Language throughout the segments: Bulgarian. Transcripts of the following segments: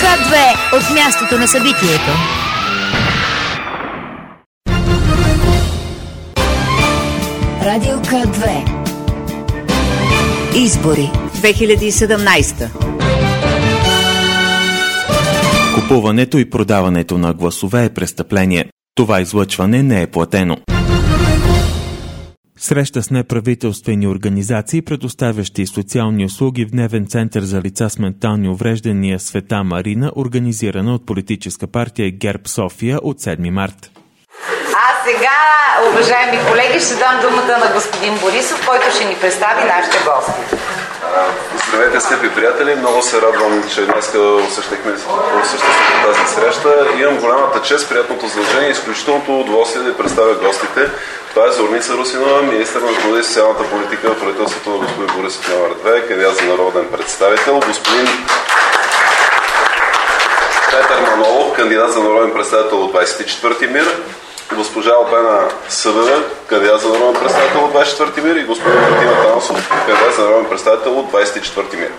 К2 от мястото на събитието. Радио К2. Избори 2017. Купуването и продаването на гласове е престъпление. Това излъчване не е платено. Среща с неправителствени организации, предоставящи социални услуги в дневен център за лица с ментални увреждания Света Марина, организирана от политическа партия ГЕРБ София от 7 март. А сега, уважаеми колеги, ще дам думата на господин Борисов, който ще ни представи нашите гости. Здравейте, скъпи приятели! Много се радвам, че днес осъществихме тази среща. Имам голямата чест, приятното задължение и изключителното удоволствие да ви представя гостите. Това е Зорница Русинова, министър на труда и социалната политика в правителството на господин Борисов номер 2, кандидат за народен представител. Господин Петър Манолов, кандидат за народен представител от 24-ти МИР. Госпожа Албена Събева, кандидат за народен представител от 24-ти МИР, и господин Мартин Атанасов, кандидат за народен представител от 24-ти МИР.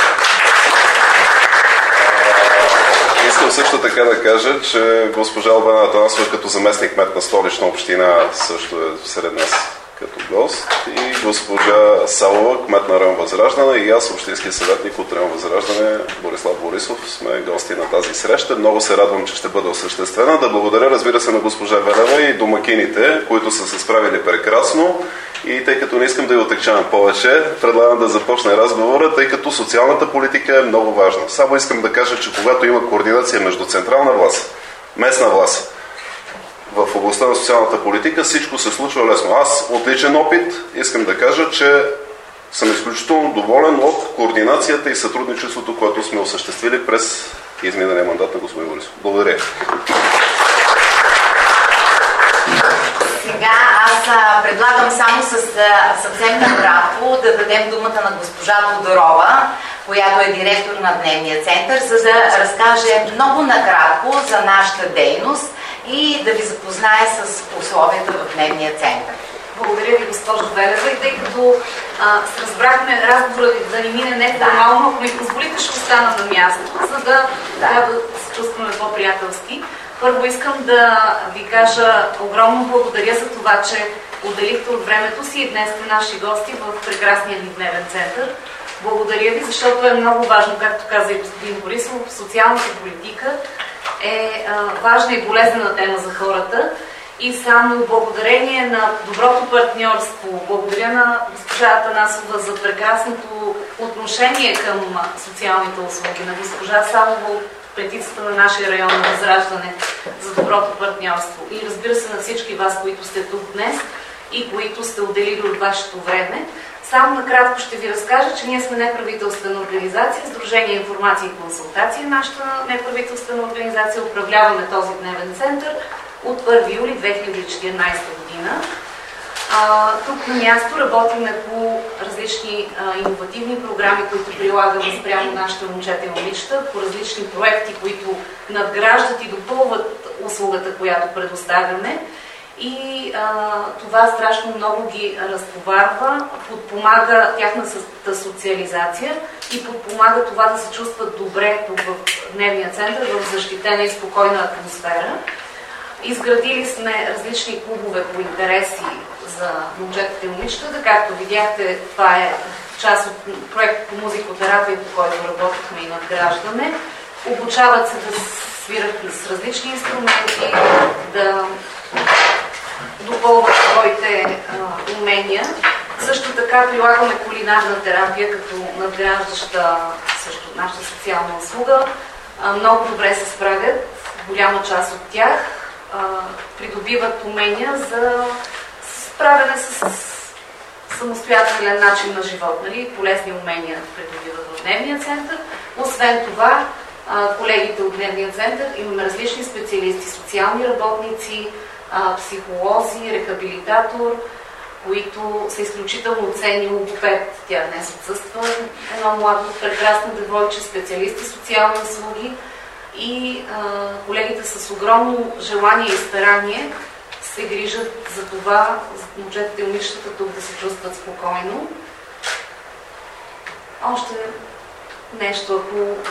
Искам също така да кажа, че госпожа Албена Атанасова като заместник кмет на Столична община също е сред нас като гост, и госпожа Салова, кмет на район Възраждане, и аз, общински съветник от район Възраждане, Борислав Борисов, сме гости на тази среща. Много се радвам, че ще бъде осъществена. Да благодаря, разбира се, на госпожа Велева и домакините, които са се справили прекрасно. И тъй като не искам да ви отекчавам повече, предлагам да започне разговора, тъй като социалната политика е много важна. Само искам да кажа, че когато има координация между централна власт, местна власт, в областта на социалната политика, всичко се случва лесно. Аз от личен опит искам да кажа, че съм изключително доволен от координацията и сътрудничеството, което сме осъществили през изминалия мандат на господин Борисов. Благодаря. Сега аз предлагам само съвсем накратко да дадем думата на госпожа Тодорова, която е директор на Дневния център, за да разкаже много накратко за нашата дейност и да ви запознае с условията в Дневния център. Благодаря ви, госпожо Велева, и тъй като разбрахме разговора да ни мине не формално, ако ми позволите, ще остана на място, за да се чувстваме по-приятелски. Първо искам да ви кажа огромно благодаря за това, че отделихте от времето си и днес сте наши гости в прекрасния ни Дневен център. Благодаря ви, защото е много важно, както каза и господин Борисов, социалната политика е важна и болезнена тема за хората. И само благодарение на доброто партньорство, благодаря на госпожа Атанасова за прекрасното отношение към социалните услуги, на госпожа Салова от петицата на нашия район на Възраждане за доброто партньорство, и разбира се на всички вас, които сте тук днес и които сте отделили от вашето време. Само накратко ще ви разкажа, че ние сме неправителствена организация, Сдружение Информация и консултация. Нашата неправителствена организация управляваме този Дневен център от 1 юли 2014 година. Тук на място работиме по различни иновативни програми, които прилагаме спрямо нашите момчета и момичета, по различни проекти, които надграждат и допълват услугата, която предоставяме. И това страшно много ги разтоварва, подпомага тяхната социализация и подпомага това да се чувстват добре тук в Дневния център, в защитена и спокойна атмосфера. Изградили сме различни клубове по интереси за момчетата и момичетата. Както видяхте, това е част от проект по музикотерапия, по който работихме и надграждаме. Обучават се да свират с различни инструменти, да допълват своите умения. Също така прилагаме кулинарна терапия, като надграждаща също нашата социална услуга. Много добре се справят, голяма част от тях придобиват умения за справяне с самостоятелен начин на живот, нали? Полезни умения придобиват в Дневния център. Освен това, колегите от Дневния център имаме различни специалисти, социални работници, психолози, рехабилитатор, които са изключително ценни, логопед. Тя днес отсъства, едно младо, прекрасно девойче, специалисти социални услуги, и колегите с огромно желание и старание се грижат за това, за момчетата и момичетата тук да се чувстват спокойно. Още нещо, ако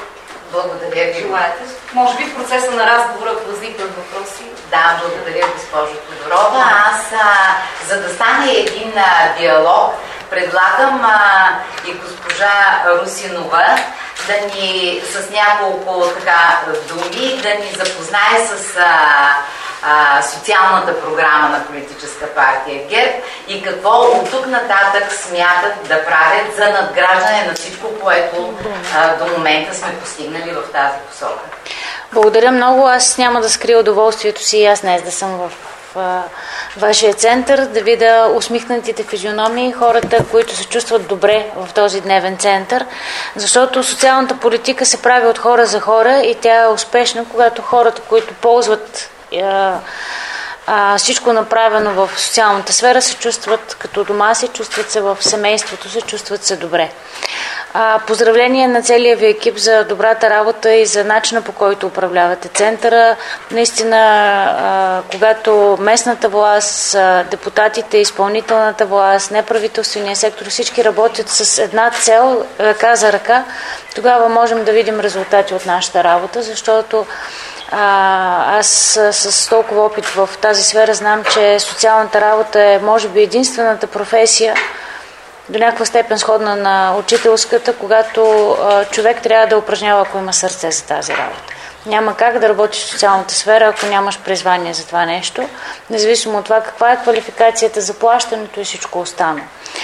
Благодаря ви. Желаете? Може би в процеса на разговора възникнат въпроси. Да, благодаря, госпожо Тодорова. Аз, за да стане един диалог, предлагам и госпожа Русинова да ни с няколко думи да ни запознае с социалната програма на политическа партия ГЕРБ и какво от тук нататък смятат да правят за надграждане на всичко, което до момента сме постигнали в тази посока. Благодаря много. Аз няма да скрия удоволствието си и аз днес да съм в вашия център, да видя усмихнатите физиономии, хората, които се чувстват добре в този дневен център, защото социалната политика се прави от хора за хора и тя е успешна, когато хората, които ползват всичко направено в социалната сфера, се чувстват като дома си, чувстват се в семейството си, чувстват се добре. Поздравления на целия ви екип за добрата работа и за начина, по който управлявате центъра. Наистина, когато местната власт, депутатите, изпълнителната власт, неправителствения сектор, всички работят с една цел, ръка за ръка, тогава можем да видим резултати от нашата работа, защото аз с толкова опит в тази сфера знам, че социалната работа е може би единствената професия, до някаква степен сходна на учителската, когато човек трябва да упражнява, ако има сърце за тази работа. Няма как да работиш в социалната сфера, ако нямаш призвание за това нещо, независимо от това каква е квалификацията, заплащането и всичко останало.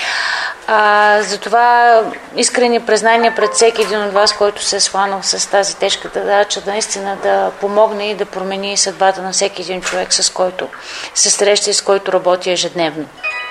Затова искрени признания пред всеки един от вас, който се е схванал с тази тежка задача, да наистина да помогне и да промени съдбата на всеки един човек, с който се среща и с който работи ежедневно.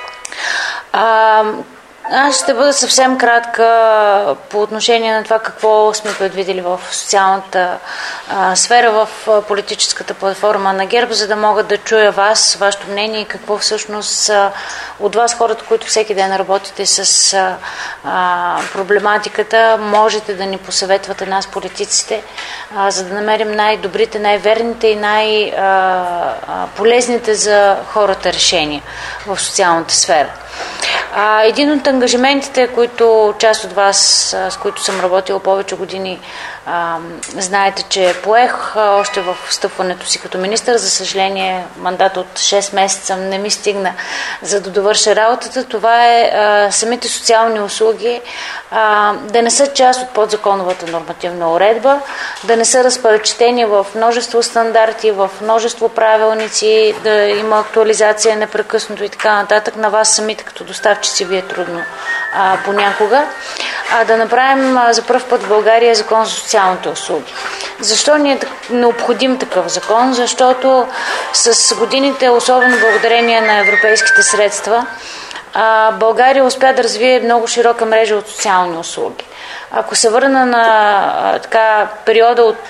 Аз ще бъда съвсем кратка по отношение на това какво сме предвидели в социалната сфера, в политическата платформа на ГЕРБ, за да мога да чуя вас, вашето мнение и какво всъщност от вас, хората, които всеки ден работите с проблематиката, можете да ни посъветвате нас, политиците, за да намерим най-добрите, най-верните и най-полезните за хората решения в социалната сфера. Един от ангажиментите, които част от вас, с които съм работила повече години, знаете, че поех още в встъпването си като министър. За съжаление, мандат от 6 месеца не ми стигна за да довърша работата. Това е самите социални услуги да не са част от подзаконовата нормативна уредба, да не са разпръчтени в множество стандарти, в множество правилници, да има актуализация непрекъснато и така нататък. На вас самите като доставчици ви е трудно понякога. Да направим за пръв път в България закон за социалните услуги. Защо ни е необходим такъв закон? Защото с годините, особено благодарение на европейските средства, България успя да развие много широка мрежа от социални услуги. Ако се върна на периода от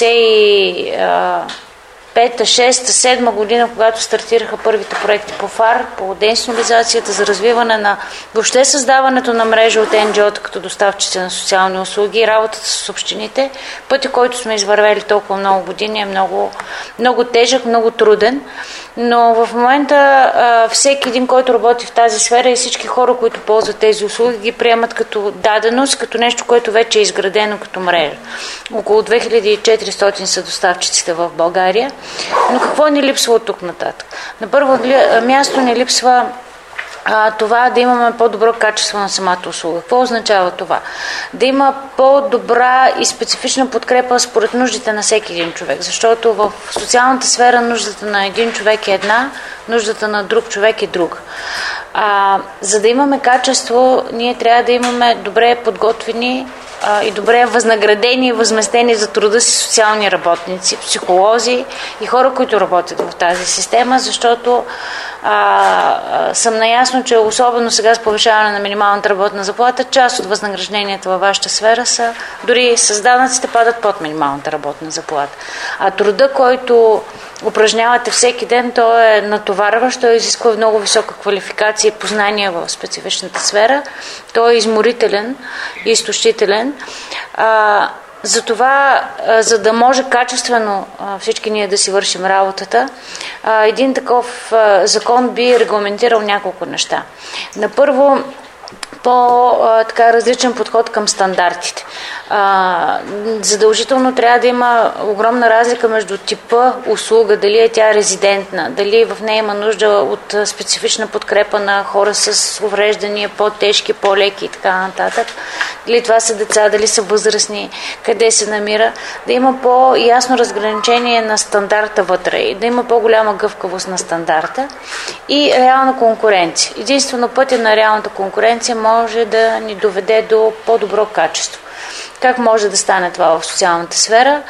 95-та, 6-та, 7-та година, когато стартираха първите проекти по ФАР, по деинституционализацията, за развиване на въобще създаването на мрежа от НГО-та като доставчици на социални услуги и работата с общините, пътя, който сме извървели толкова много години, е много, много тежък, много труден. Но в момента всеки един, който работи в тази сфера и всички хора, които ползват тези услуги, ги приемат като даденост, като нещо, което вече е изградено като мрежа. Около 2400 са доставчиците в България. Но какво ни липсва от тук нататък? На първо място ни липсва това да имаме по-добро качество на самата услуга. Какво означава това? Да има по-добра и специфична подкрепа според нуждите на всеки един човек. Защото в социалната сфера нуждата на един човек е една, нуждата на друг човек е друга. За да имаме качество, ние трябва да имаме добре подготвени и добре възнаградени и възместени за труда си социални работници, психолози и хора, които работят в тази система, защото съм наясно, че особено сега с повишаване на минималната работна заплата, част от възнагражденията във вашата сфера са, дори с данъците падат под минималната работна заплата. А труда, който упражнявате всеки ден, той е натоварващ, той изисква много висока квалификация и познания в специфичната сфера, той е изморителен и изтощителен. Затова, за да може качествено всички ние да си вършим работата, един такъв закон би регламентирал няколко неща. На първо, по-различен подход към стандартите. Задължително трябва да има огромна разлика между типа услуга, дали е тя резидентна, дали в нея има нужда от специфична подкрепа на хора с увреждания, по-тежки, по-леки и така нататък. Дали това са деца, дали са възрастни, къде се намира. Да има по-ясно разграничение на стандарта вътре и да има по-голяма гъвкавост на стандарта и реална конкуренция. Единствено пътя на реалната конкуренция може да ни доведе до по-добро качество. Как може да стане това в социалната сфера?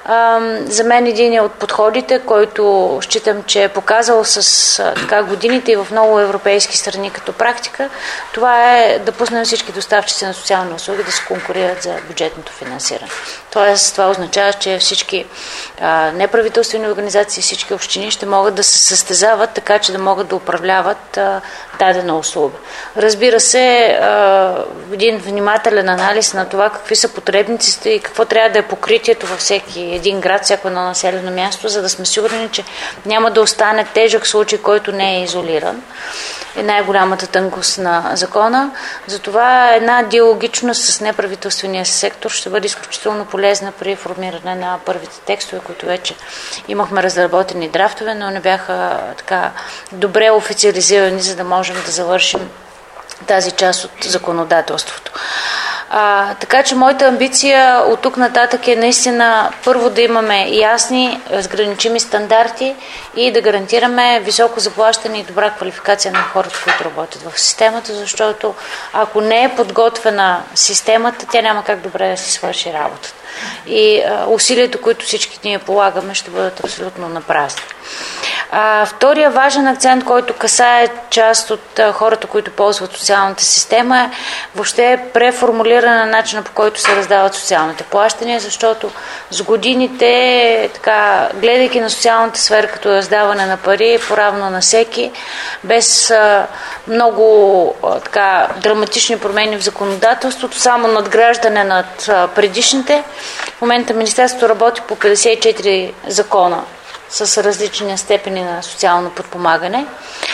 За мен един от подходите, който считам, че е показал с годините и в много европейски страни като практика, това е да пуснем всички доставчици на социални услуги да се конкурират за бюджетното финансиране. Тоест, това означава, че всички неправителствени организации, всички общини ще могат да се състезават така, че да могат да управляват дадена услуга. Разбира се, един внимателен анализ на това какви са потребностите и какво трябва да е покритието във всеки един град, всяко едно населено място, за да сме сигурни, че няма да остане тежък случай, който не е изолиран. Е най-голямата тънкост на закона. Затова една диалогичност с неправителствения сектор ще бъде изключително полезна при формиране на първите текстове, които вече имахме разработени драфтове, но не бяха така добре официализирани, за да можем да завършим тази част от законодателството. Така че моята амбиция от тук нататък е наистина първо да имаме ясни, разграничими стандарти и да гарантираме високо заплащане и добра квалификация на хората, които работят в системата, защото ако не е подготвена системата, тя няма как добре да си свърши работата. И усилията, които всички ние полагаме, ще бъдат абсолютно напразни. Втория важен акцент, който касае част от хората, които ползват социалната система, е въобще преформулиране на начина, по който се раздават социалните плащания, защото с годините, така, гледайки на социалната сфера като раздаване на пари, поравно на всеки, без много така, драматични промени в законодателството, само надграждане над предишните. В момента Министерството работи по 54 закона с различни степени на социално подпомагане.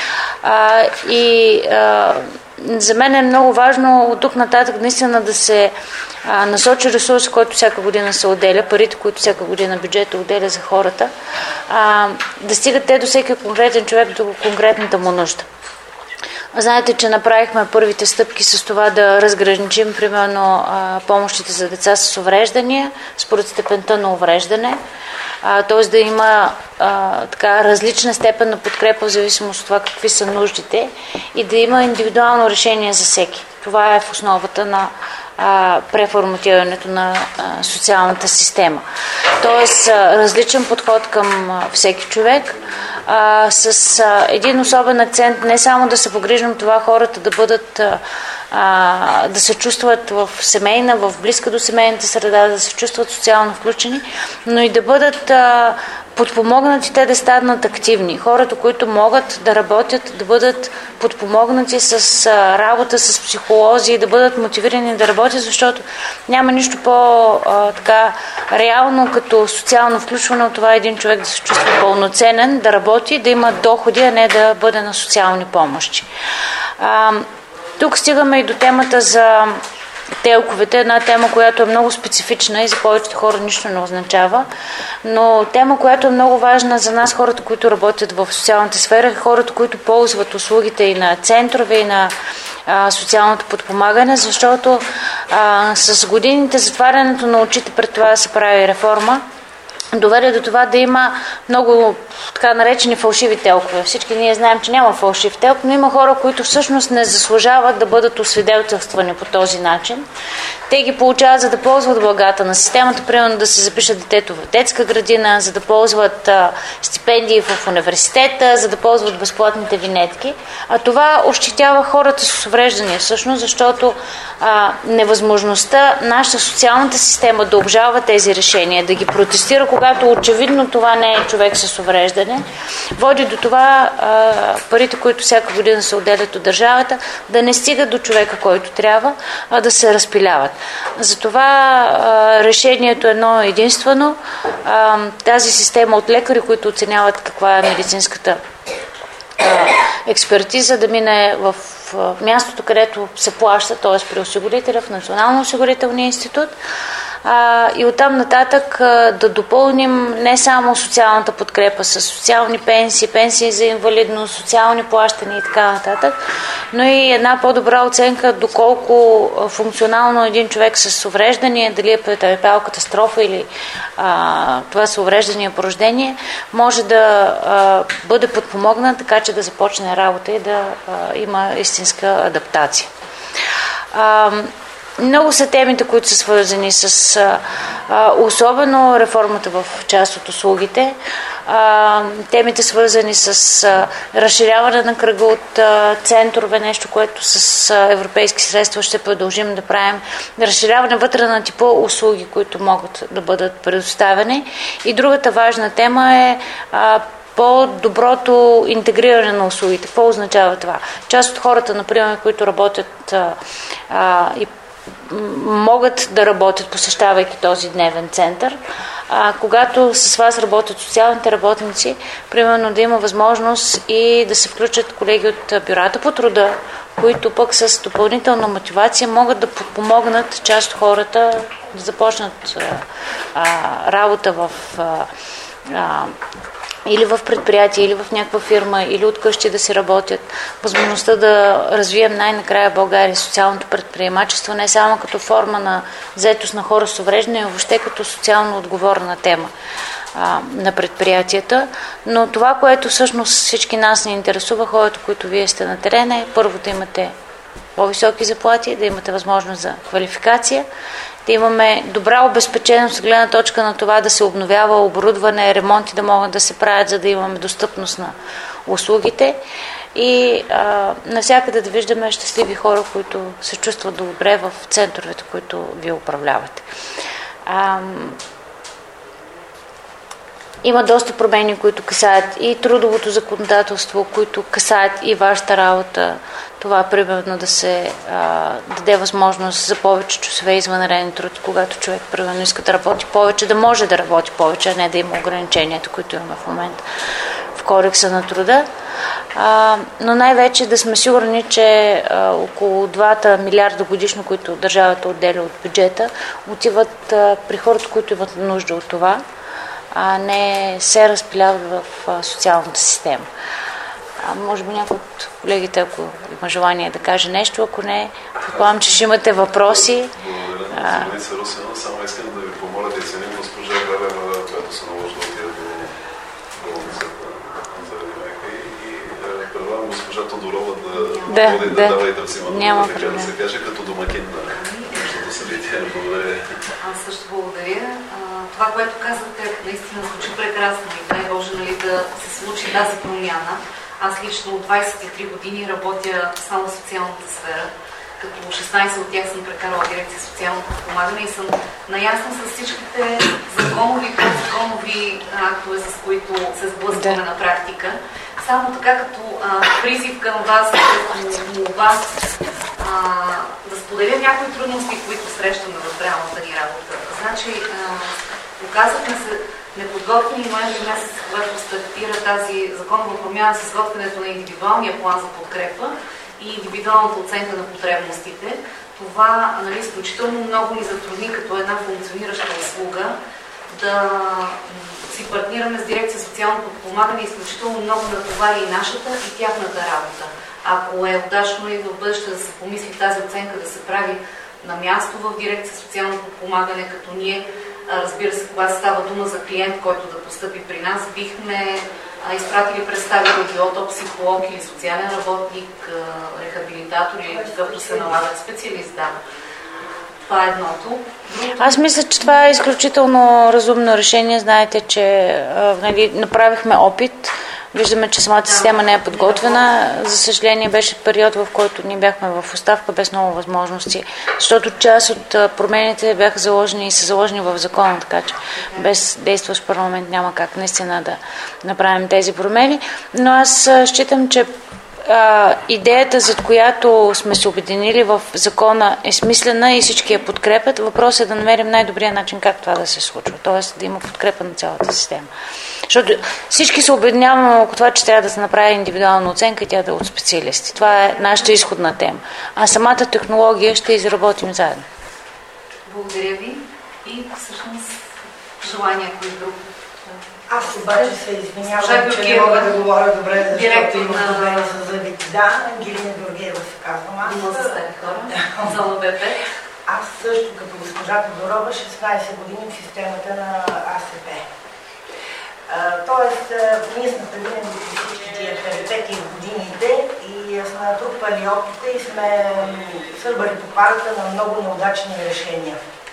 За мен е много важно от тук нататък наистина да се насочи ресурс, който всяка година се отделя, парите, които всяка година бюджета отделя за хората, да стигат те до всеки конкретен човек, до конкретната му нужда. Знаете, че направихме първите стъпки с това да разграничим, примерно, помощите за деца с увреждания, според степента на увреждане, т.е. да има така различна степен на подкрепа в зависимост от това какви са нуждите и да има индивидуално решение за всеки. Това е в основата на преформатирането на социалната система. Тоест различен подход към всеки човек, с един особен акцент не само да се погрижим това хората да бъдат да се чувстват в семейна, в близка до семейната среда, да се чувстват социално включени, но и да бъдат подпомогнати те да станат активни. Хората, които могат да работят, да бъдат подпомогнати с работа, с психолози, да бъдат мотивирани да работят, защото няма нищо по-така реално като социално включване от това един човек да се чувства пълноценен, да работи, да има доходи, а не да бъде на социални помощи. Тук стигаме и до темата за телковете, една тема, която е много специфична и за повечето хора нищо не означава, но тема, която е много важна за нас, хората, които работят в социалната сфера, хората, които ползват услугите и на центрове, и на социалното подпомагане, защото с годините затварянето на очите пред това да се прави реформа доведе до това да има много така наречени фалшиви телкове. Всички ние знаем, че няма фалшив телк, но има хора, които всъщност не заслужават да бъдат освидетелствани по този начин. Те ги получават, за да ползват благата на системата, примерно да се запишат детето в детска градина, за да ползват стипендии в университета, за да ползват безплатните винетки. А това ощетява хората с увреждания всъщност, защото невъзможността нашата социалната система да обжалва тези решения, да ги протестира, когато очевидно това не е човек с увреждане, води до това парите, които всяка година се отделят от държавата, да не стигат до човека, който трябва, а да се разпиляват. Затова решението е едно единствено. Тази система от лекари, които оценяват каква е медицинската експертиза, да мине в мястото, където се плаща, т.е. при осигурителя в Национално осигурителния институт, и оттам нататък да допълним не само социалната подкрепа с социални пенсии, пенсии за инвалидност, социални плащания и така нататък, но и една по-добра оценка доколко функционално един човек с увреждания, дали е претърпял катастрофа или това са увреждания по рождение, може да бъде подпомогнат, така че да започне работа и да има истинска адаптация. Много са темите, които са свързани с особено реформата в част от услугите. Темите свързани с разширяване на кръга от центрове, нещо, което с европейски средства ще продължим да правим. Разширяване вътре на типа услуги, които могат да бъдат предоставени. И другата важна тема е по-доброто интегриране на услугите. Какво означава това? Част от хората, например, които работят и могат да работят, посещавайки този дневен център. Когато с вас работят социалните работници, примерно да има възможност и да се включат колеги от бюрата по труда, които пък с допълнителна мотивация могат да подпомогнат част от хората да започнат работа в или в предприятие, или в някаква фирма, или от къщи да си работят. Възможността да развием най-накрая в България социалното предприемачество не само като форма на заетост на хора с увреждане, а въобще като социално отговорна тема на предприятията. Но това, което всъщност всички нас ни интересува, хората, които вие сте на терена, е първо да имате по-високи заплати, да имате възможност за квалификация, да имаме добра обезпеченост с гледна точка на това да се обновява оборудване, ремонти да могат да се правят, за да имаме достъпност на услугите и навсякъде да виждаме щастливи хора, които се чувстват добре в центровете, които вие управлявате. Има доста промени, които касаят и трудовото законодателство, които касаят и вашата работа. Това примерно да се даде възможност за повече часове извънреден труд, когато човек примерно иска да работи повече, да може да работи повече, а не да има ограниченията, които имаме в момента в Кодекса на труда. Но най-вече да сме сигурни, че около 2 милиарда годишно, които държавата отделя от бюджета, отиват при хората, които имат нужда от това, а не се разпиляват в социалната система. Може би някой от колегите, ако има желание да каже нещо, ако не, предполагам, че ще имате въпроси. Благодаря, Зорница Русина. Само искам да ви помоля да извиним госпожа Галева, която се наложи да отиде до болницата заради майка и предлагам госпожа Тодорова да води да дава и да взима думата, така да се каже, като домакин на нещото събитие. Благодаря. Аз също благодаря. Това, което казвате, наистина звучи прекрасно и дай Боже, нали, да се случи тази промяна. Аз лично от 23 години работя само в социалната сфера, като 16 от тях съм прекарала дирекция социално подпомагане и съм наясна с всичките законови и подзаконови актове, с които се сблъскваме на практика. Само така като призив към вас, като молба, да споделя някои трудности, които срещаме в реалната ни работа. Значи, оказахме се неподготвени ноември месец, когато стартира тази законова промяна с изготвянето на индивидуалния план за подкрепа и индивидуалната оценка на потребностите. Това, нали, изключително много ни затрудни като една функционираща услуга да си партнираме с дирекция социално подпомагане, изключително много натовари и нашата и тяхната работа. Ако е удачно и в бъдеще да се помисли тази оценка да се прави на място в дирекция социално подпомагане, като ние, разбира се, когато става дума за клиент, който да постъпи при нас, бихме изпратили представители било психолог или социален работник, рехабилитатор или какъвто се налагат специалист. Да. Това е едното. Аз мисля, че това е изключително разумно решение. Знаете, че нали, направихме опит. Виждаме, че самата система не е подготвена. За съжаление беше период, в който ние бяхме в оставка без много възможности, защото част от промените бяха заложени и са заложени в закона, така че без действащ парламент няма как наистина да направим тези промени. Но аз считам, че идеята, за която сме се обединили в закона, е смислена и всички я подкрепят. Въпросът е да намерим най-добрия начин как това да се случва, т.е. да има подкрепа на цялата система. Защото всички се обединяваме около това, че трябва да се направи индивидуална оценка и тя да е от специалисти. Това е нашата изходна тема. А самата технология ще изработим заедно. Благодаря ви. И всъщност желания, кои друг? Аз обаче се извинявам, че не мога да говоря добре, защото имам проблеми с зъбите. Да, Ангелина Георгиева се казвам. Има за стари хора. Зала БП. Аз също, като госпожа Тодорова, 16 години в системата на АСП. Тоест, ние сме преминали всички тия перипетии в годините и сме натрупали опита и сме сърбали по парата на много неудачни решения.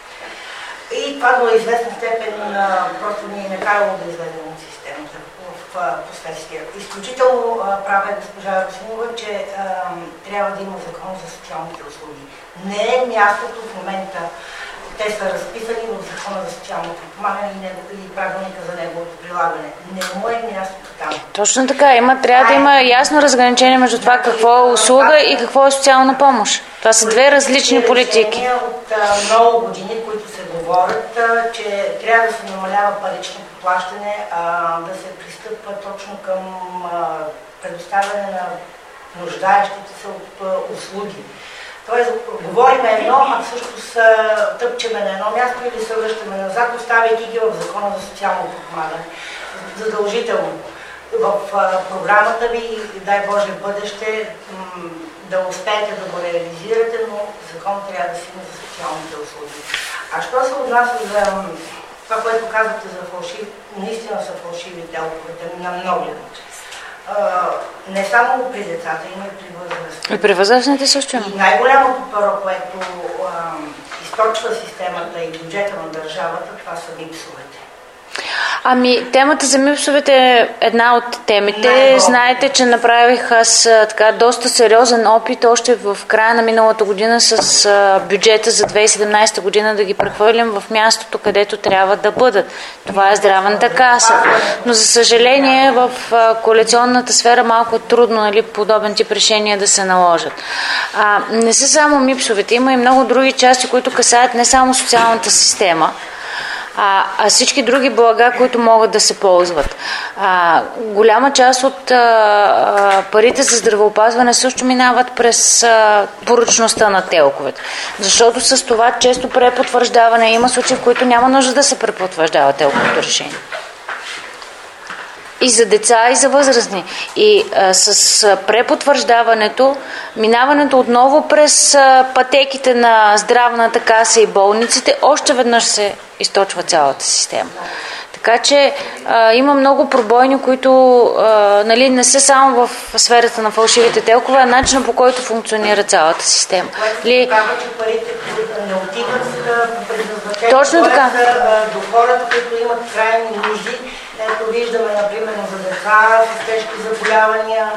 И това до известна степен просто ни е накарало да излезем от системата в последствие. Изключително права е госпожа Русинова, че трябва да има закон за социалните услуги. Не е мястото в момента, те са разписани в закона за социално подпомагане и правилника за неговото прилагане. Не му е мястото там. Точно така. Трябва да има ясно разграничение между това какво е услуга и какво е социална помощ. Това са две различни политики. От много години, които се говорят, че трябва да се намалява паричното плащане, да се пристъпва точно към предоставяне на нуждаещите се от услуги. Тоест, говорим едно, а всъщност тъпчеме на едно място или се връщаме назад, оставяйки ги в закона за социално подпомагане. Задължително. В програмата ви, дай Боже в бъдеще, да успеете да го реализирате, но закон трябва да си има за социалните услуги. А що се отнася за това, което казвате за фалшиви, наистина са фалшиви телковете на много начин. Не само при децата, има и при възрастните. И при възрастните също. И най-голямото паро, което източва системата и бюджета на държавата, това са МИПСовете. Ами, темата за МИПСовете е една от темите. Знаете, че направих аз така доста сериозен опит още в края на миналата година с бюджета за 2017 година да ги прехвърлим в мястото, където трябва да бъдат. Това е здравната каса. Но за съжаление в коалиционната сфера малко трудно, нали, подобен тип решения да се наложат. Не са само МИПСовете, има и много други части, които касаят не само социалната система, а всички други блага, които могат да се ползват. Голяма част от парите за здравеопазване също минават през поръчността на телковете. Защото с това често препотвърждаване има случаи, в които няма нужда да се препотвърждава телковото решение. И за деца, и за възрастни. И с препотвърждаването, минаването отново през пътеките на здравната каса и болниците, още веднъж се източва цялата система. Така че има много пробойни, които нали, не са само в сферата на фалшивите телкове, а начинът, по който функционира цялата система. Което казва, че парите не отиват по предназначение. Точно така. До хората, които имат крайни нужди. Ето виждаме, например, за деца с тежки заболявания,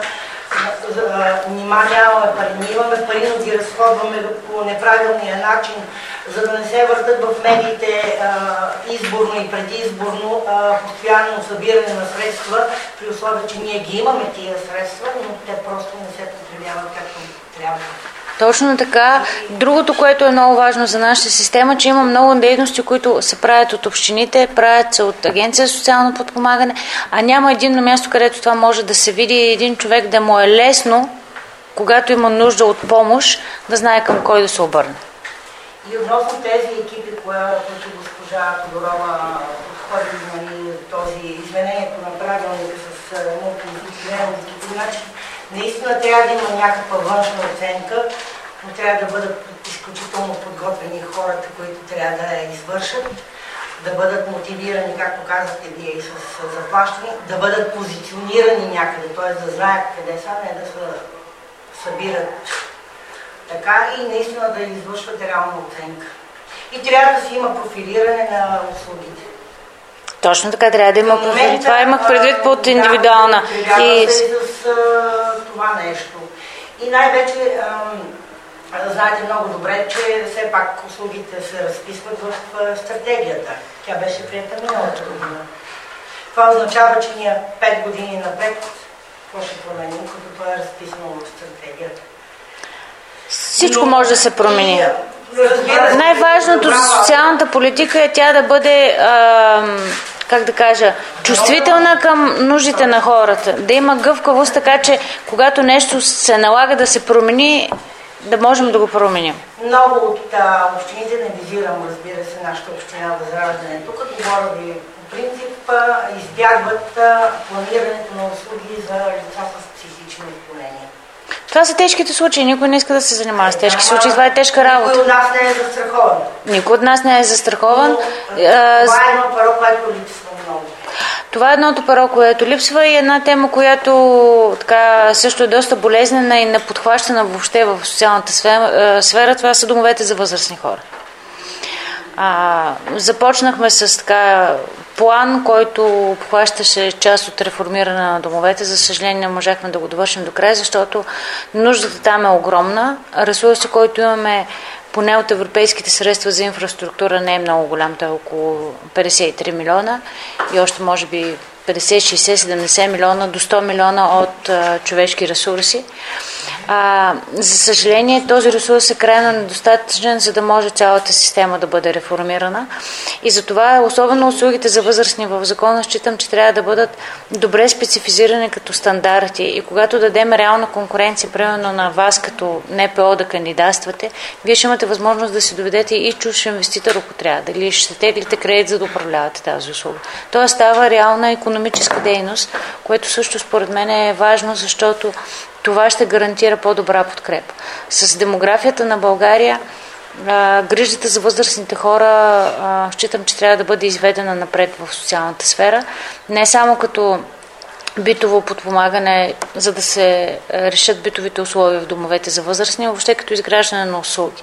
нима нямаме пари. Ние имаме пари, но ги разходваме по неправилния начин, за да не се въртат в медиите изборно и предизборно постоянно събиране на средства, при условие, че ние ги имаме тия средства, но те просто не се потребяват както трябва. Точно така. Другото, което е много важно за нашата система, че има много дейности, които се правят от общините, правят се от Агенция за социално подпомагане, а няма единно място, където това може да се види и един човек да му е лесно, когато има нужда от помощ, да знае към кой да се обърне. И относно тези екипи, които госпожа Тодорова подходи този изменението на правилника с мултидисциплинарните начин, наистина трябва да има някаква външна оценка, но трябва да бъдат изключително подготвени хората, които трябва да я извършат, да бъдат мотивирани, както казахте вие, и с заплащане, да бъдат позиционирани някъде, т.е. да знаят къде са, не да се събират така и наистина да извършват реална оценка. И трябва да си има профилиране на услугите. Точно така, трябва да има профили. Това имах предвид под индивидуална. И с това нещо. И най-вече знаете много добре, че все пак услугите се разписват в стратегията. Тя беше приета миналата година. Това означава, че ние 5 години напред какво ще променим, като това е разписано в стратегията. Всичко може да се промени. Най-важното за социалната политика е тя да бъде как да кажа, чувствителна към нуждите на хората. Да има гъвкавост, така че когато нещо се налага да се промени, да можем да го променим. Много от общините, не визирам, разбира се, нашата община Възраждане, тук говоря ви по принцип, избягват планирането на услуги за лица с психични отклонения. Това са тежките случаи. Никой не иска да се занимава с тежки случаи. Това е тежка работа. Никой от нас не е застрахован. Никой от нас не е застрахован. Това е едно паро, което липсва много. Това е едното паро, което липсва и една тема, която така също е доста болезнена и неподхващана въобще в социалната сфера. Това са домовете за възрастни хора. Започнахме с така план, който обхващаше част от реформиране на домовете. За съжаление не можахме да го довършим до край, защото нуждата там е огромна. Ресурсът, който имаме поне от европейските средства за инфраструктура, не е много голям. Той е около 53 милиона и още може би 50, 60, 70 милиона до 100 милиона от човешки ресурси. За съжаление, този ресурс е крайно недостатъчен, за да може цялата система да бъде реформирана. И затова, особено услугите за възрастни в закона, считам, че трябва да бъдат добре специфизирани като стандарти. И когато дадем реална конкуренция, примерно на вас като НПО да кандидатствате, вие ще имате възможност да си доведете и чужд инвеститор, ако трябва. Дали ще теглите кредит, за да управлявате тази услуга. Тоест става реална икономическа дейност, което също според мен е важно, защото това ще гарантира по-добра подкрепа. С демографията на България, грижата за възрастните хора считам, че трябва да бъде изведена напред в социалната сфера. Не само като битово подпомагане, за да се решат битовите условия в домовете за възрастни, а въобще като изграждане на услуги.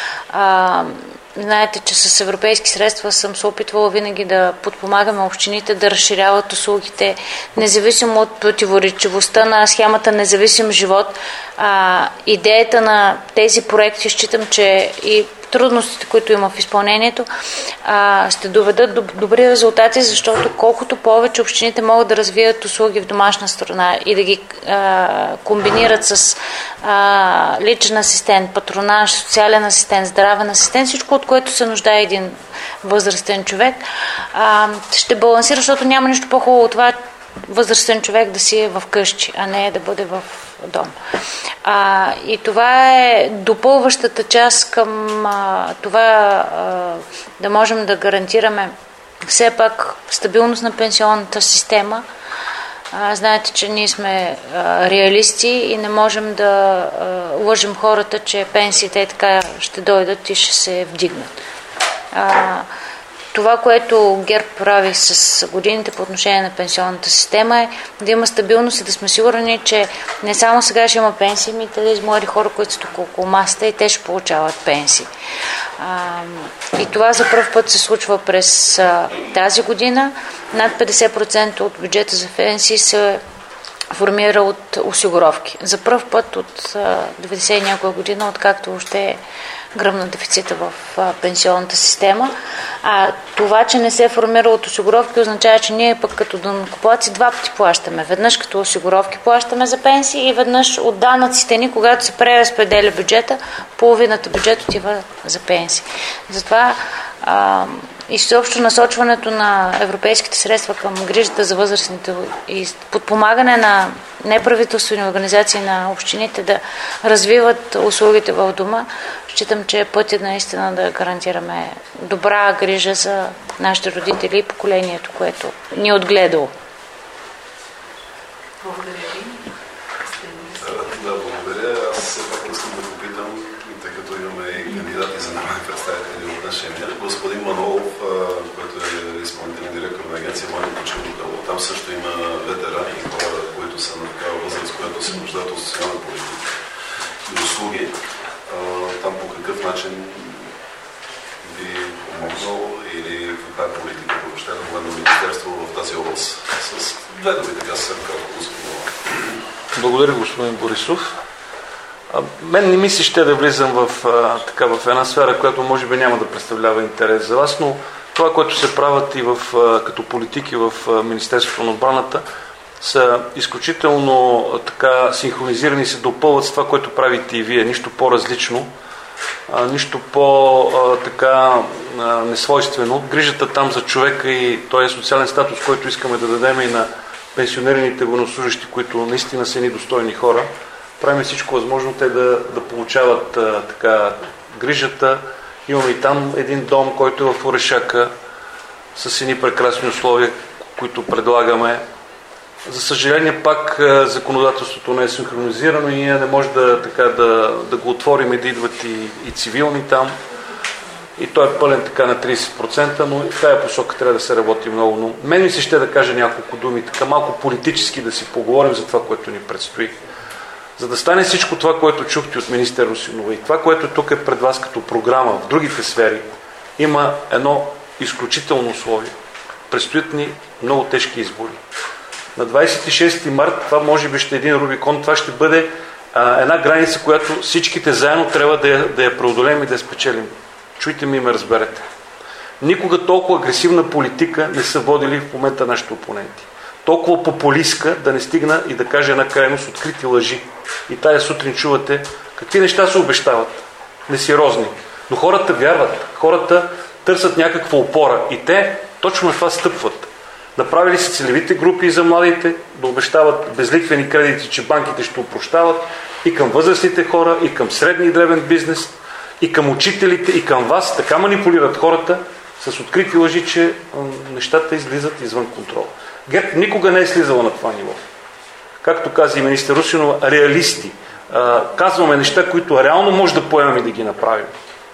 Знаете, че с европейски средства съм се опитвала винаги да подпомагаме общините да разширяват услугите, независимо от противоречивостта на схемата Независим живот. Идеята на тези проекти считам, че и трудностите, които има в изпълнението, ще доведат до добри резултати, защото колкото повече общините могат да развият услуги в домашна страна и да ги комбинират с личен асистент, патронаж, социален асистент, здравен асистент, всичко от което се нуждае един възрастен човек, ще балансира, защото няма нищо по-хубаво от това възрастен човек да си е в къщи, а не да бъде в дом. И това е допълващата част към това да можем да гарантираме все пак стабилност на пенсионната система. Знаете, че ние сме реалисти и не можем да лъжим хората, че пенсиите така ще дойдат и ще се вдигнат. Това, което ГЕРБ прави с годините по отношение на пенсионната система е да има стабилност и да сме сигурни, че не само сега ще има пенсии, но и тези млади хора, които са тук около масата и те ще получават пенсии. И това за първ път се случва през тази година. Над 50% от бюджета за пенсии се формира от осигуровки. За първ път от 90 и някоя година, откакто въобще гръмна дефицита в пенсионната система. Това, че не се формира от осигуровки, означава, че ние пък като данъкоплатци два пъти плащаме. Веднъж като осигуровки плащаме за пенсии и веднъж от данъците ни, когато се преразпределя бюджета, половината бюджет отива за пенсии. Затова и съобщо насочването на европейските средства към грижата за възрастните и подпомагане на неправителствени организации на общините да развиват услугите в дома, считам, че е пътят наистина да гарантираме добра грижа за нашите родители и поколението, което ни е отгледало. Благодаря ви. Да, благодаря. Аз все пак искам да попитам, тъй като имаме и кандидати за народни представители от нашия мир, господин Манолов, който е изпълнителен директор на агенция Млади почивно. Там също има ветерани и хора, които са на такава възраст, която се нуждаят от социална политика и услуги. Там по какъв начин би помогнал или каква е политика въобще на Военно министерство в тази област? С две думи така съвсем кратко, господин. Благодаря, господин Борисов. Мен не ми се ще да влизам в една сфера, която може би няма да представлява интерес за вас, но това, което се правят и като политики в Министерството на отбраната, са изключително така синхронизирани и се допълват с това, което правите и вие. Нищо по-различно. нищо по-така несвойствено. Грижата там за човека и този социален статус, който искаме да дадем и на пенсионираните военнослужащи, които наистина са едни достойни хора. Правим всичко възможно те да получават така грижата. Имаме и там един дом, който е в Орешака, с едни прекрасни условия, които предлагаме. За съжаление, пак законодателството не е синхронизирано и ние не може да го отворим и да идват и цивилни там. И той е пълен така на 30%, но в тази посока трябва да се работи много. Но мен ми се ще да кажа няколко думи, така малко политически да си поговорим за това, което ни предстои. За да стане всичко това, което чухте от министър Русинова и това, което тук е пред вас като програма в другите сфери, има едно изключително условие. Предстоят ни много тежки избори. На 26 март, това може би ще е един Рубикон, това ще бъде една граница, която всичките заедно трябва да я преодолеем и да я спечелим. Чуйте ми и ме разберете. Никога толкова агресивна политика не са водили в момента нашите опоненти. Толкова популистка да не стигна и да кажа една крайност открити лъжи. И тая сутрин чувате какви неща се обещават. Несериозни. Но хората вярват. Хората търсят някаква опора. И те точно на това стъпват. Направили са целевите групи за младите, да обещават безликвени кредити, че банките ще опрощават и към възрастните хора, и към средния и дребен бизнес, и към учителите, и към вас. Така манипулират хората с открити лъжи, че нещата излизат извън контрол. ГЕРБ никога не е слизала на това ниво. Както каза и министър Русинова, реалисти. Казваме неща, които реално може да поемем и да ги направим.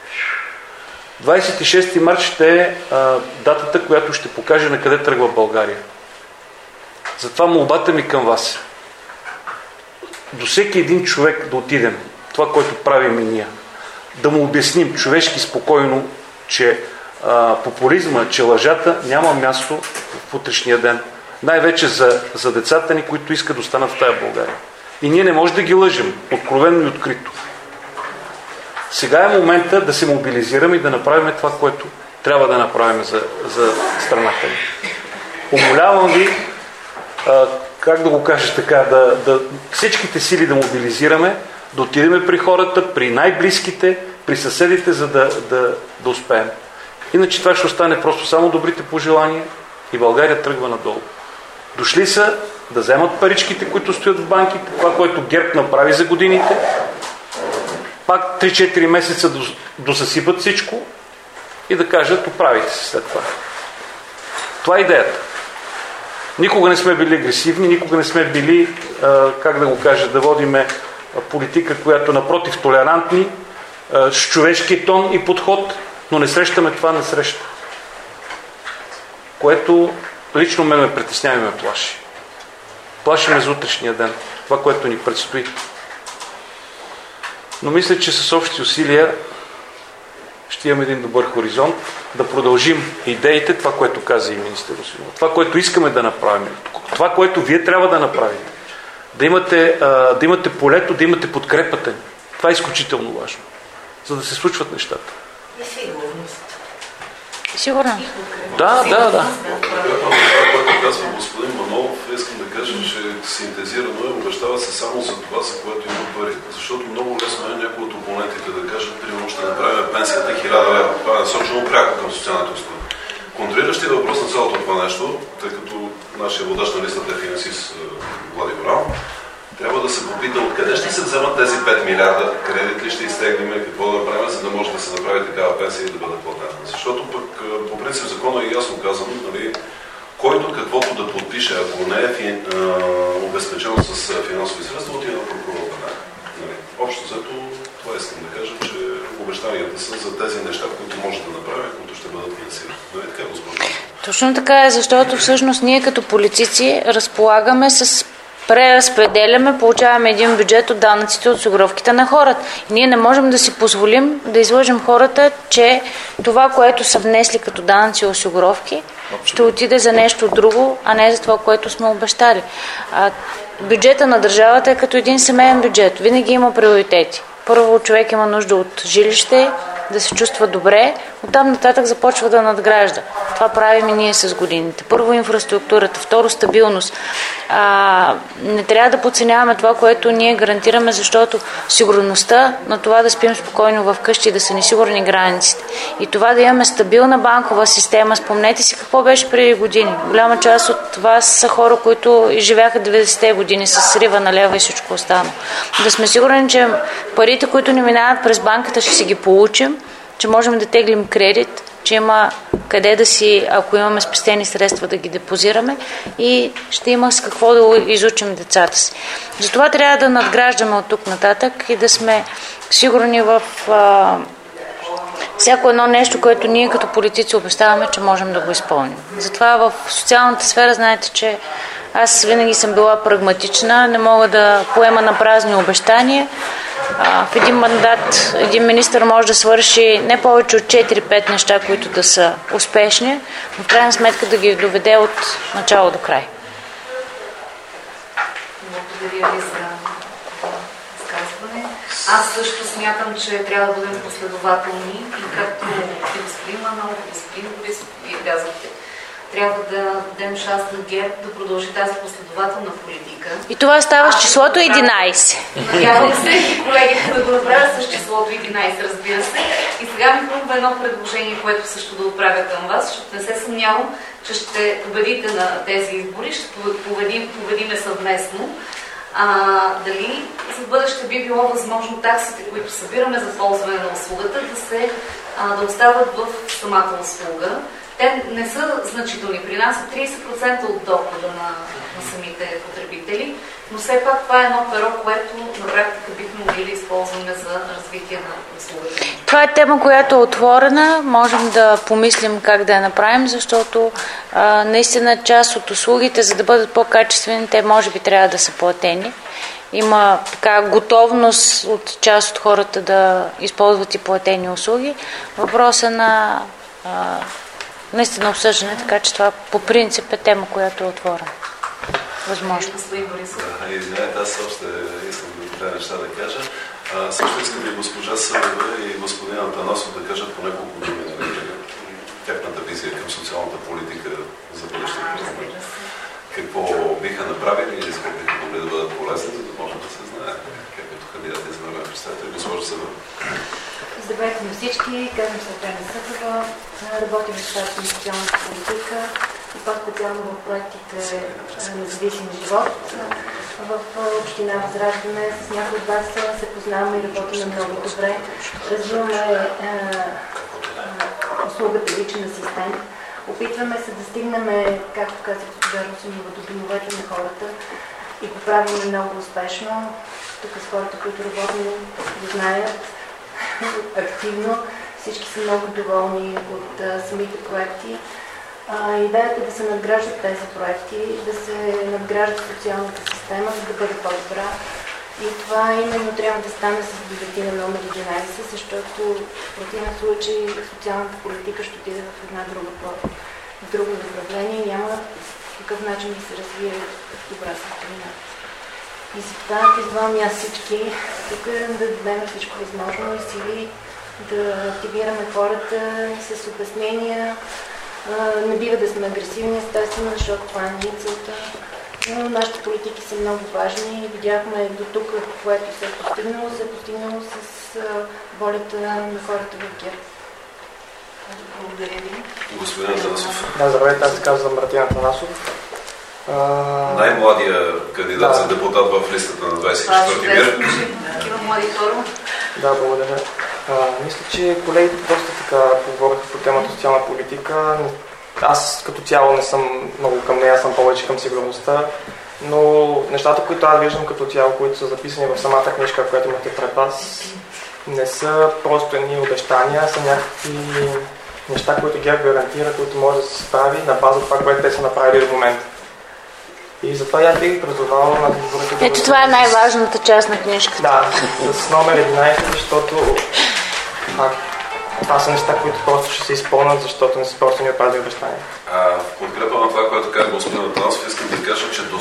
26 март ще е датата, която ще покаже на къде тръгва България. Затова молбата ми към вас. До всеки един човек да отидем, това, което правим и ние. Да му обясним човешки спокойно, че популизма, че лъжата няма място в утрешния ден. Най-вече за децата ни, които искат да останат в тая България. И ние не можем да ги лъжим, откровенно и открито. Сега е момента да се мобилизираме и да направим това, което трябва да направим за страната ни. Умолявам ви, как да го кажа така, всичките сили да мобилизираме, да отидем при хората, при най-близките, при съседите, за да успеем. Иначе това ще остане просто само добрите пожелания и България тръгва надолу. Дошли са да вземат паричките, които стоят в банките, това, което ГЕРБ направи за годините, пак 3-4 месеца досъсипат всичко и да кажат, оправите се след това. Това е идеята. Никога не сме били агресивни, никога не сме били, как да го кажа, да водиме политика, която напротив толерантни, с човешки тон и подход, но не срещаме това на среща. Което лично ме притеснява и ме плаши. Плаши ме за утрешния ден. Това, което ни предстои. Но мисля, че с общи усилия ще имаме един добър хоризонт да продължим идеите, това, което каза и министър Русинова. Това, което искаме да направим. Това, което вие трябва да направите. Да имате полето, да имате подкрепата ни. Това е изключително важно. За да се случват нещата. И сигурност. Сигурно. Да. Това, което казва господин Манолов, искам да кажа, че синтезирано е, обещава се само за това, за което има пари. Защото много лесно е някои от опонентите да кажат, примерно ще направим пенсията 1000 лева. Това е насочено пряко към социалните услуги. Контролиращия въпрос на цялото това нещо, тъй като нашия водач на листата е финансист Влади Горанов, трябва да се попита откъде ще се вземат тези 5 милиарда, кредит ли ще изтеглим, какво да направим, за да може да се направи такава пенсия и да бъде платена. Защото пък по принцип закона е ясно казано, нали, който каквото да подпише, ако не е обезпечено с финансови средства, отива на прокурора. Нали. Общо взето, това искам да кажа, че обещанията са за тези неща, които може да направим, които ще бъдат финансирани. Нали така, госпожо? Точно така е, защото всъщност ние като политици разполагаме с преразпределяме, получаваме един бюджет от данъците, от осигуровките на хората. И ние не можем да си позволим да излъжем хората, че това, което са внесли като данъци и осигуровки, ще отиде за нещо друго, а не за това, което сме обещали. Бюджета на държавата е като един семейен бюджет. Винаги има приоритети. Първо, човек има нужда от жилище, да се чувства добре, оттам нататък започва да надгражда. Това правим и ние с годините. Първо инфраструктурата, второ стабилност. Не трябва да подценяваме това, което ние гарантираме, защото сигурността на това да спим спокойно в къщи, да са несигурни границите и това да имаме стабилна банкова система. Спомнете си какво беше преди години. Голяма част от вас са хора, които изживяха 90-те години с срива на лева и всичко останало. Да сме сигурни, че парите, които ни минават през банката, ще си ги получим, че можем да теглим кредит, че има къде да си, ако имаме спестени средства, да ги депозираме и ще има с какво да изучим децата си. Затова трябва да надграждаме от тук нататък и да сме сигурни в всяко едно нещо, което ние като политици обещаваме, че можем да го изпълним. Затова в социалната сфера знаете, че аз винаги съм била прагматична, не мога да поема на празни обещания. В един мандат един министър може да свърши не повече от 4-5 неща, които да са успешни, но в крайна сметка да ги доведе от начало до край. Благодаря ви за изказване. Аз също смятам, че трябва да бъдем последователни и както и господин Манов, господин Борисов, вие казахте, трябва да дадем шанс на ГЕРБ да продължи тази последователна политика. И това става с числото 11. Надявам се и колегите да го направят с числото 11, разбира се. И сега ми хрумва едно предложение, което също да отправя към вас, защото не се съмнявам, че ще победите на тези избори, ще победиме съвместно. Дали за бъдеще би било възможно таксите, които събираме за ползване на услугата, да остават в самата услуга. Те не са значителни. При нас е 30% от дохода на самите потребители, но все пак това е едно перо, което на практика бихме могли да използваме за развитие на услугата. Това е тема, която е отворена. Можем да помислим как да я направим, защото наистина част от услугите, за да бъдат по-качествени, те може би трябва да са платени. Има така готовност от част от хората да използват и платени услуги. Въпросът на наистина обсъждане, така че това по принцип е тема, която е отворена. Възможно. Извинете, аз още искам две неща да кажа. Също искам и госпожа Сънева и господин Атанасов да кажат по няколко думи на тяхната визия към социалната политика за бъдещето. Какво биха направили или с какво биха могли да бъдат полезни, за да може да се знае как като кандидати за народен представител. Госпожа Сънева. Здравейте на всички, казвам се Тена Сътова, работим в част на социалната политика и по-специално в проектите на зависим живот. В община Възраждане с някои от вас се познаваме и работим много добре. Развиваме услугата личен асистент. Опитваме се да стигнем, както каза госпожа Русинова, до домовете на хората и го правим много успешно. Тук с хората, които работим, го знаят активно. Всички са много доволни от самите проекти. Идеята е да се надграждат тези проекти, да се надгражда социалната система, за да бъде по-добра. И това именно трябва да стане с бюлетина номер 11, защото в противен случай социалната политика ще отиде в друго направление и няма какъв начин да се развие добра светлина. И за това призвам аз всички тук да дадем всичко възможно и сили да активираме хората с обяснения. Не бива да сме агресивни, естествено, защото това не е целта. Но нашите политики са много важни. Видяхме до тук, което се е постигнало с волята на хората в ГЕРБ. Благодаря ви. Господин Атанасов. Да, здравейте, аз се казвам Мартин Атанасов. Най-младия кандидат за депутат в листата на 24-ти ГЕРБ. Да, благодаря. Мисля, че колегите доста така поговориха по темата социална политика. Аз като цяло не съм много към нея, съм повече към сигурността, но нещата, които аз виждам като цяло, които са записани в самата книжка, която имате пред вас, не са просто едни обещания, са някакви неща, които ГЕРБ гарантира, които може да се справи на база това, което те са направили до момента. И затова аз бих призовал на изборите... Ето това е най-важната част на книжката. Да, с номер 11, защото това са неща, които просто ще се изпълнят, защото не са просто ни опазни обещания. В подкрепа на това, което каза господин Атанасов, искам да кажа, че до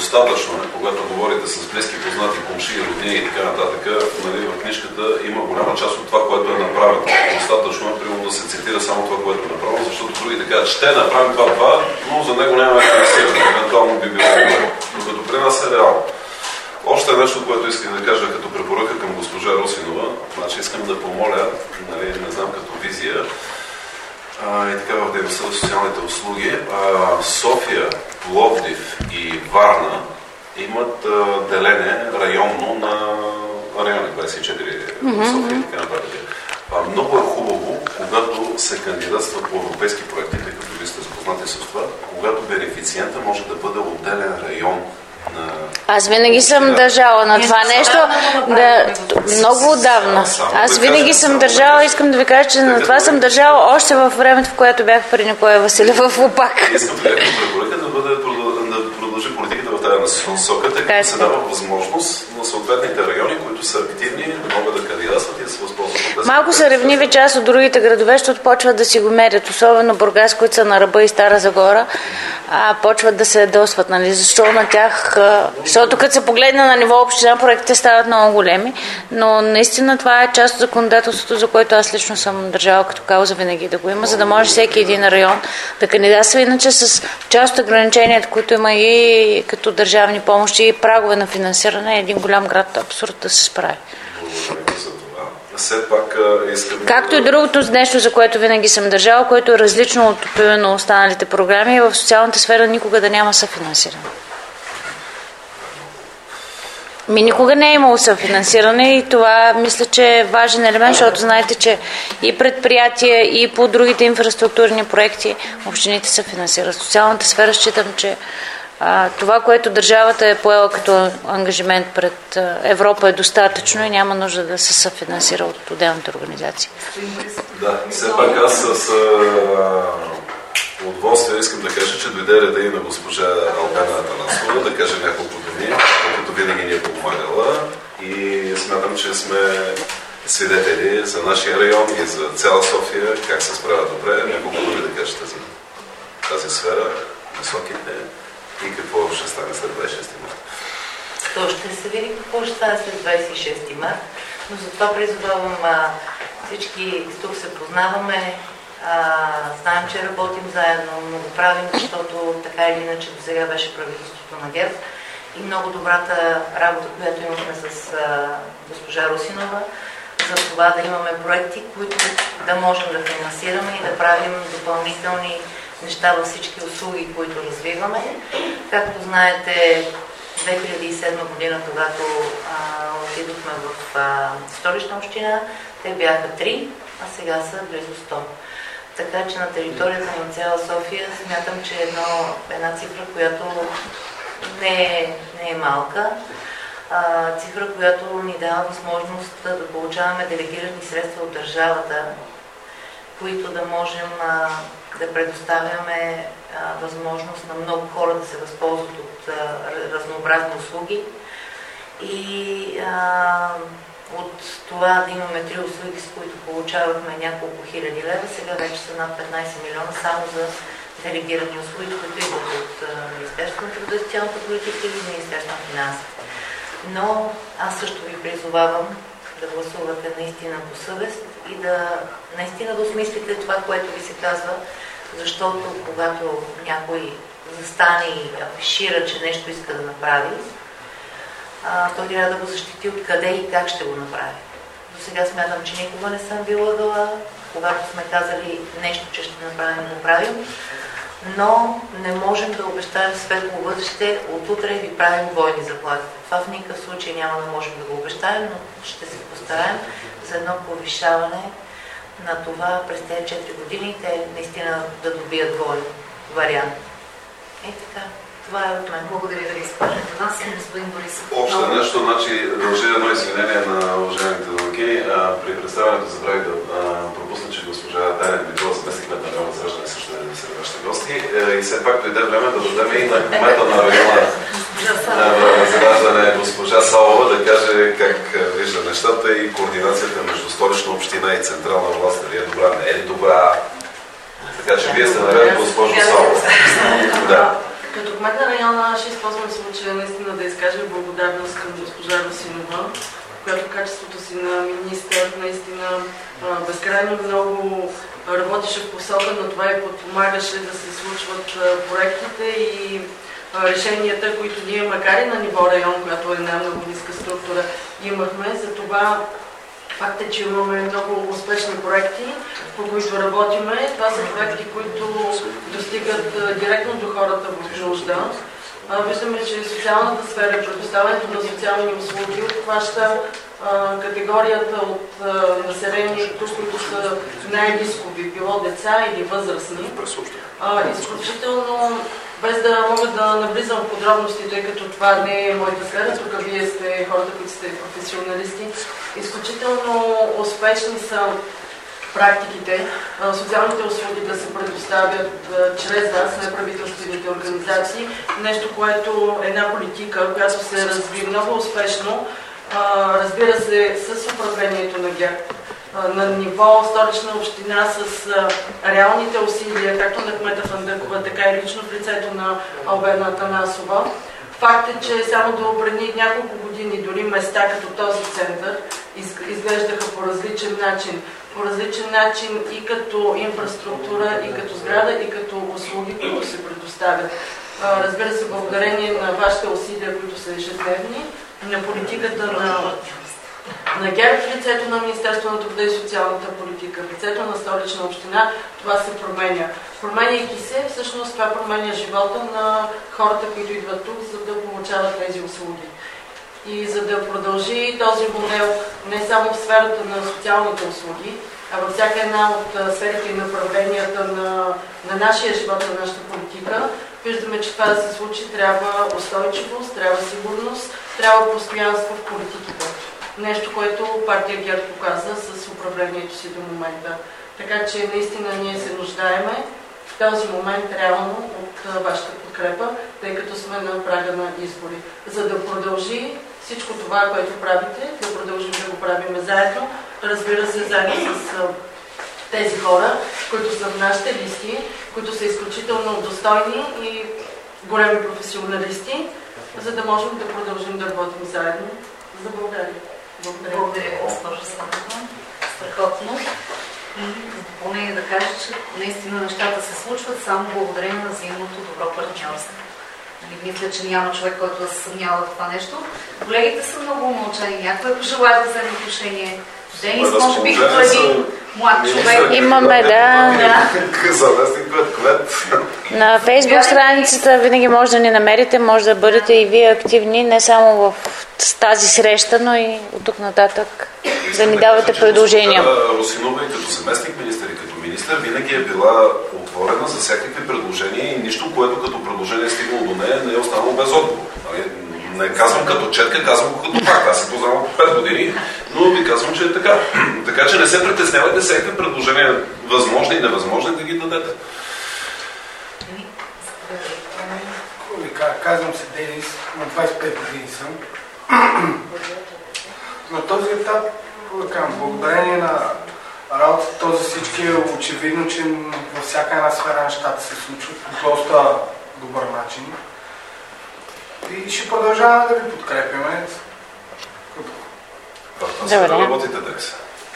достатъчно, когато говорите с близки, познати, комши, роднини и така нататък, нали, в книжката има голяма част от това, което е направено. Достатъчно е, примерно, да се цитира само това, което е направено, защото другите казват, ще направим това, но за него няма финансиране. Евентуално би било добре. Докато при нас е реално. Още нещо, което искам да кажа като препоръка към госпожа Русинова, значи искам да помоля, нали, не знам като визия, и така в дейността на социалните услуги, София, Пловдив и Варна имат деление районно на райони 24 София и така нататък. Много е хубаво, когато се кандидатства по европейски проекти, тъй като ви сте запознати с това, когато бенефициента може да бъде отделен район. Аз винаги съм държала на това нещо, много отдавна. Аз винаги съм държала, искам да ви кажа, че на това съм държала още във времето, в което бях при Николай Василев в ОПАК. Искам да препоръка да продължи политиката в тази насока, тъй като се дава възможност на съответните райони, които са активни, да могат да кандидатстват и да се възползват от тези. Малко са ревниви част от другите градове, защото почват да си го мерят, особено Бургас, които са на ръба и Стара Загора, почват да се ядосват, нали, защо на тях, защото като се погледне на ниво община, проектите стават много големи, но наистина това е част от законодателството, за което аз лично съм държала като кауза винаги да го има, за да може всеки един район да кандидатства, иначе с част от ограниченията, които има и като държавни помощи и прагове на финансиране, е един голям град абсурд да се справи. Все пак искам... Както и другото нещо, за което винаги съм държала, което е различно от примерно останалите програми, в социалната сфера никога да няма съфинансиране. Никога не е имало съфинансиране и това мисля, че е важен елемент, защото знаете, че и предприятия, и по другите инфраструктурни проекти общините се финансират. В социалната сфера считам, че това, което държавата е поела като ангажимент пред Европа е достатъчно и няма нужда да се съфинансира от отделните организации. Да, все пак аз с удоволствие искам да кажа, че дойде реда и на госпожа Албена Атанасова да каже няколко думи, като винаги ни е помагала и смятам, че сме свидетели за нашия район и за цяла София как се справят добре. Няколко думи да кажете за тази сфера, насоките и какво ще стане след 26 марта. То ще се види какво ще стане след 26 марта, но затова призовавам всички, тук се познаваме, знаем, че работим заедно, но го правим, защото така или иначе до сега беше правителството на ГЕРБ и много добрата работа, която имахме с госпожа Русинова, за това да имаме проекти, които да можем да финансираме и да правим допълнителни неща във всички услуги, които развиваме. Както знаете, 2007 година, когато отидохме в Столична община, те бяха 3, а сега са близо 100. Така че на територията на цяла София смятам, че една цифра, която не е малка, цифра, която ни дава възможност да получаваме делегирани средства от държавата, които да можем да предоставяме възможност на много хора да се възползват от разнообразни услуги и от това да имаме 3 услуги, с които получавахме няколко хиляди лева, сега вече са над 15 милиона само за делегирани услуги, които идват от Министерството на труда и социалната политика или Министерството на финансите. Но аз също ви призовавам да гласувате наистина по съвест и да наистина да осмислите това, което ви се казва, защото когато някой застане и афишира, че нещо иска да направи, той трябва да го защити откъде и как ще го направи. До сега смятам, че никога не съм била лъгала, когато сме казали нещо, че ще направим, го правим, но не можем да обещаем светло бъдеще, от утре ви правим двойни заплати. Това в никакъв случай няма да можем да го обещаем, но ще се постараем за едно повишаване на това през тези 4 години, те наистина да добият двойни вариант. Така. Това е от мен. Благодаря да ви изпълнете нас и господин Борисов. Още нещо, значи дължи едно извинение на уважаемите домакини. При представянето забравих да пропусна, че госпожа Тайна Дмитрова, заместник-кмет на района Зраждане, също е сред вашите гости. И все пак дойде време да дадем и на кмета на района Зраждане, госпожа Салова, да каже как вижда нещата и координацията между Столична община и централна власт. Дали е добра, не е добра. Така че вие сте наред, госпожо Салова. Като кмет на района ще използвам случая наистина да изкажа благодарност към госпожа Русинова, която в качеството си на министър наистина безкрайно много работеше в посока на това и подпомагаше да се случват проектите и решенията, които ние, макар и на ниво район, която е една много ниска структура, имахме. За това факт е, че имаме много успешни проекти, по които работиме. Това са проекти, които достигат директно до хората в нужда. Виждаме, че социалната сфера, предоставянето на социални услуги обхваща категорията от населението, които са най-рискови, било деца или възрастни. Изключително, без да мога да навлизам в подробности, тъй като това не е моята сфера, тук вие сте хората, които сте професионалисти, изключително успешни са практиките, социалните услуги да се предоставят чрез вас, неправителствените организации, нещо, което е една политика, която се разви много успешно, разбира се, с управлението на ГЕРБ. На ниво Столична община с реалните усилия, както на кмета Фандъкова, така и лично в лицето на Албена Атанасова. Факт е, че само до преди няколко години дори места като този център изглеждаха по различен начин. По различен начин и като инфраструктура, и като сграда, и като услуги, които се предоставят. Разбира се, благодарение на вашите усилия, които са ежедневни, на политиката на ГЕРБ в лицето на Министерството на труда и социалната политика, в лицето на Столична община, това се променя. Променяйки се, всъщност това променя живота на хората, които идват тук, за да получават тези услуги. И за да продължи този модел не само в сферата на социалните услуги, а във всяка една от сферите и направленията на нашия живот, на нашата политика, виждаме, че това да се случи, трябва устойчивост, трябва сигурност, трябва постоянство в политиките. Нещо, което партия ГЕРБ показа с управлението си до момента. Така че наистина ние се нуждаеме в този момент реално от вашата подкрепа, тъй като сме на прага на избори. За да продължи всичко това, което правите, да продължим да го правим заедно, разбира се, заедно с тези хора, които са в нашите листи, които са изключително достойни и големи професионалисти, за да можем да продължим да работим заедно за България. Благодаря, госпожа Славова. Страхотно. И в допълнение да кажа, че наистина нещата се случват само благодарение на взаимното добро партньорство. Мисля, че няма човек, който да се съмнява в това нещо. Колегите са много умълчани. Някой пожелая да вземе отношение. Денис, може би като един млад човек. Имаме, да. На Фейсбук страницата винаги може да ни намерите, може да бъдете и вие активни, не само в тази среща, но и от тук нататък да ни давате предложения. Русинова и като заместник министър и като министър винаги е била отворена за всякакви предложения и нищо, което като предложение е стигнало до нея, не е останало без отговор. Не казвам като четка, казвам го като факт. Аз се познавам по 5 години, но ви казвам, че е така. Така че не се притеснявайте всякакви предложения, възможни и невъзможни, да ги дадете. Казвам се Денис, на 25 години съм. На този етап, благодарение на работата, този всички е очевидно, че във всяка една сфера нещата се случват по доста добър начин. И ще продължаваме да ви подкрепяме. Да работите днес.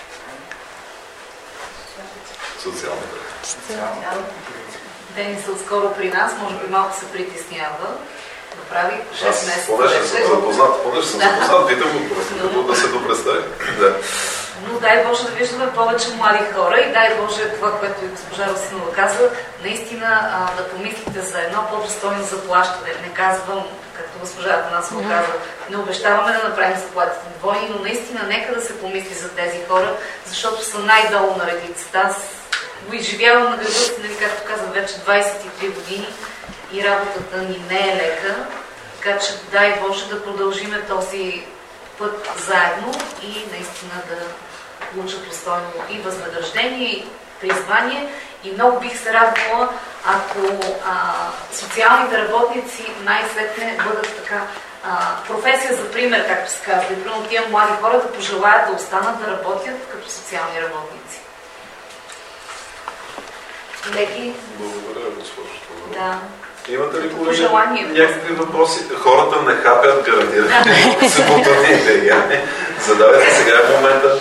Социалните. Денис отскоро при нас, може би малко се притеснява. Направи 6 месеца. Понеже съм запознат, питам го просто, да се допредставя. Но дай Боже да виждаме повече млади хора и дай Боже това, което и госпожа Русинова каза, наистина да помислите за едно по-достойно заплащане. Не казвам, както госпожа Атанасова каза, не обещаваме да направим заплатите двойни, но наистина нека да се помисли за тези хора, защото са най-долу на редицата. Аз го изживявам на града си, нали, както казах, вече 23 години и работата ни не е лека, така че дай Боже да продължиме този път заедно и наистина да получат достойно и възнаграждение, и призвание. И много бих се радвала, ако социалните работници най-сетне бъдат така професия за пример, както се казва. И примерно тия млади хора да пожелаят да останат да работят като социални работници. Колеги? Благодаря, госпожо. Да. Имате ли пожелание? Някакви въпроси? Хората не хапят, гарантирано. Съботните. Задавайте сега в момента.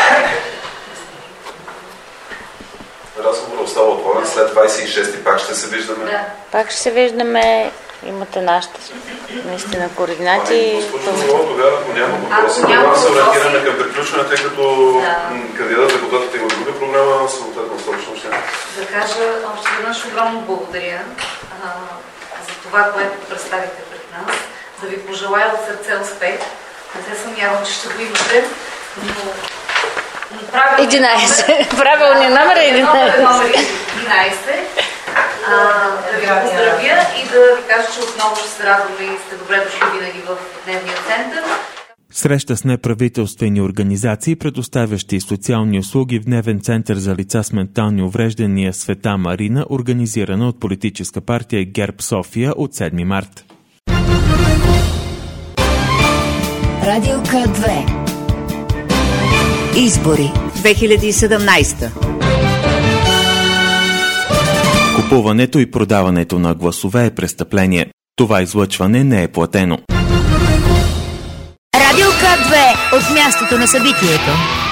Разговор остава отворен. След 26-ти пак ще се виждаме. Да. Пак ще се виждаме. Имате нашите наистина координати. Госпожо, тогава, ако няма въпроси, тогава се ориентираме към приключване, тъй като кандидат-депутатите има друга програма, съответно Столична община. Да кажа още веднъж огромно благодаря за това, което представите пред нас. Да ви пожелая от сърце успех. Не се съмнявам, че ще го имате, но 11. Правилният номер е 11. Номер 11. Да ви поздравя и да ви кажа, че отново ще се радваме и сте добре дошли винаги в дневния център. Среща с неправителствени организации, предоставящи социални услуги в дневен център за лица с ментални увреждания Света Марина, организирана от политическа партия ГЕРБ София от 7 март. Радио К2. Избори 2017. Купуването и продаването на гласове е престъпление. Това излъчване не е платено. Радио К2 от мястото на събитието.